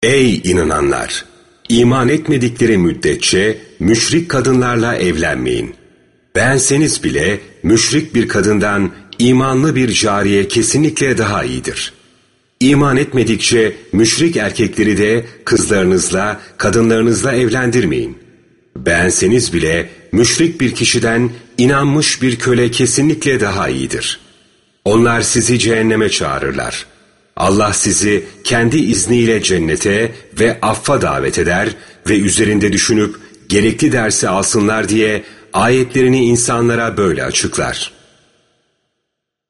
Ey inananlar! İman etmedikleri müddetçe müşrik kadınlarla evlenmeyin. Beğenseniz bile müşrik bir kadından imanlı bir cariye kesinlikle daha iyidir. İman etmedikçe müşrik erkekleri de kızlarınızla, kadınlarınızla evlendirmeyin. Beğenseniz bile müşrik bir kişiden inanmış bir köle kesinlikle daha iyidir. Onlar sizi cehenneme çağırırlar. Allah sizi kendi izniyle cennete ve affa davet eder ve üzerinde düşünüp gerekli dersi alsınlar diye ayetlerini insanlara böyle açıklar.